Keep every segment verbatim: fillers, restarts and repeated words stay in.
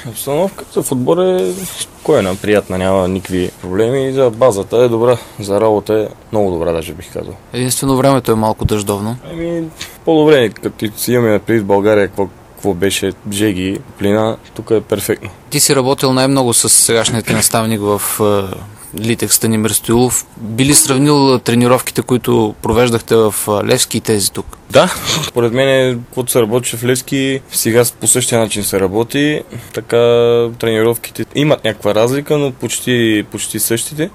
Обстановката в отбора е спокойна, приятна, няма никакви проблеми. За базата е добра, за работа е много добра, даже бих казал. Единствено времето е малко дъждовно. Еми, по-добре, като си имаме преди в България, какво, какво беше жеги, плина, тук е перфектно. Ти си работил най-много с сегашният наставник в Литекс Станимир Стоилов. Би ли сравнил тренировките, които провеждахте в Левски и тези тук? Да, според мен, когато се работи в Левски, сега по същия начин се работи. Така тренировките имат някаква разлика, но почти, почти същите.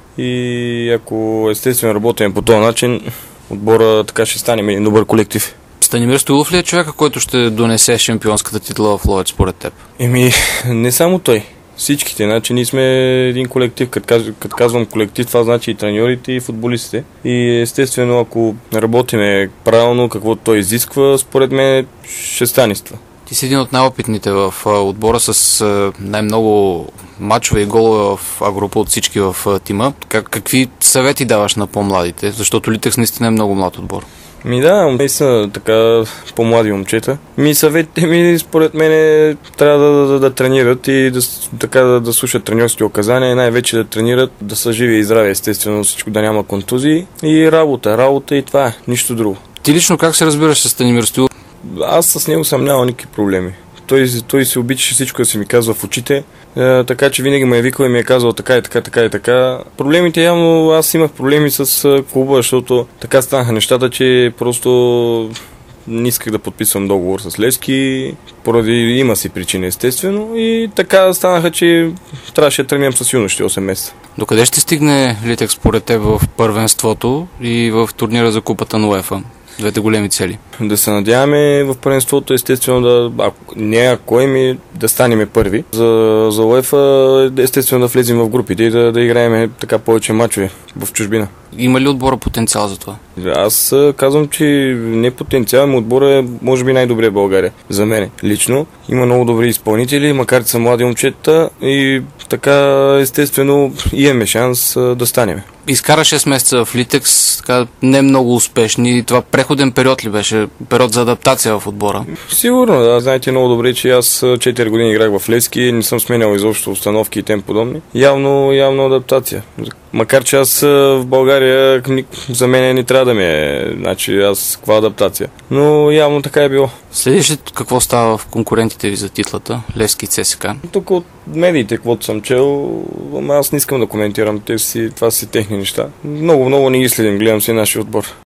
И ако естествено работим по този начин, отбора така ще станем един добър колектив. Станимир Стоилов ли е човека, който ще донесе шампионската титла в Ловеч според теб? Еми, не само той. Всичките, значи ние сме един колектив. Като, каз, като казвам колектив, това значи и треньорите, и футболистите. И естествено, ако работиме правилно, каквото той изисква, според мен ще стане това. Ти си един от най-опитните в отбора с най-много мачове и голове в А-група от всички в тима. Как, какви съвети даваш на по-младите? Защото Литекс наистина е много млад отбор. Ми да, те са така по-млади момчета. Ми съветите ми, според мен, трябва да, да, да тренират и да, така, да, да слушат треньорски указания и най-вече да тренират, да са живи и здрави, естествено, всичко да няма контузии. И работа, работа и това е, нищо друго. Ти лично как се разбираш с Станимир Стоилов? Аз с него съм нямал никакви проблеми. Той, той се обичаше всичко да си ми казва в очите, е, така че винаги ме е викал и ми е казвал така и така, така и така. Проблемите явно, аз имах проблеми с клуба, защото така станаха нещата, че просто не исках да подписвам договор с Левски, поради има си причини естествено и така станаха, че трябваше да тренирам с юношите осем месеца. Докъде ще стигне Литекс според теб в първенството и в турнира за купата на УЕФА? Двете големи цели. Да се надяваме в първенството, естествено, да, ако, не ако ми да станем първи. За, за УЕФА, естествено, да влезем в групите и да, да играем така повече мачове в чужбина. Има ли отбора потенциал за това? Аз казвам, че не потенциал, но отбора е може би най-добрия в България. За мен лично. Има много добри изпълнители, макар че са млади момчета и така естествено имаме шанс да станем. Изкара шест месеца в Литекс, така не много успешни. Това преходен период ли беше? Период за адаптация в отбора? Сигурно, да. Знаете много добре, че аз четири години играх в Левски, не съм сменял изобщо установки и тем подобни. Явно, явно адаптация. Макар че аз в България за мен не трябва да ми е, значи аз каква адаптация. Но явно така е било. Следиш ли какво става в конкурентите ви за титлата? Левски и ЦСКА? Тук от медиите, каквото съм чел, аз не искам да коментирам, те си, това си техни неща. Много, много не ги следим, гледам си нашия отбор.